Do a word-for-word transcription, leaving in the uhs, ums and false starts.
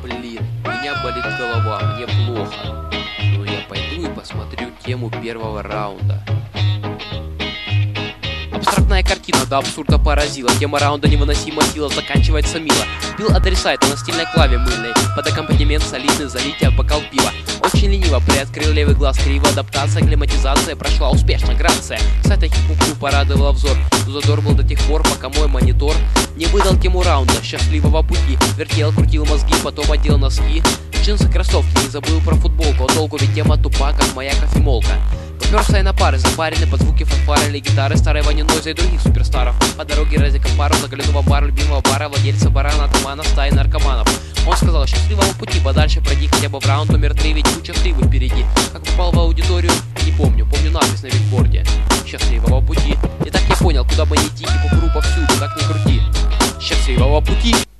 Блин, у меня болит голова, мне плохо. Но я пойду и посмотрю тему первого раунда. Абстрактная картина до абсурда поразила. Тема раунда невыносимо сила, заканчивается мило. Бил адресайта на стильной клаве мыльной. Под аккомпанемент солидный залития в бокал пива. Очень лениво приоткрыл левый глаз криво. Адаптация, акклиматизация прошла успешно, грация. Кстати, хип-хопу порадовала взор. Но задор был до тех пор, пока мой монитор не выдал тему раунда счастливого пути. Вертел, крутил мозги, потом одел носки, джинсы, кроссовки, не забыл про футболку. А толку ведь тема тупа, как моя кофемолка. Поперся я на пары, запаренный под звуки фанфары или гитары старой Вани Нойза и других суперстаров. По дороге ради пару заглянул в бар любимого бара, владельца барана, атамана, стаи наркоманов. Он сказал: счастливого пути, подальше пройди хотя бы в раунд номер три, ведь куча сливы впереди. Как попал в аудиторию, не помню, помню надпись на викборде: счастливого пути. И так я понял, куда бы ни идти, и попру повсюду, как ни крути. Счастливого пути!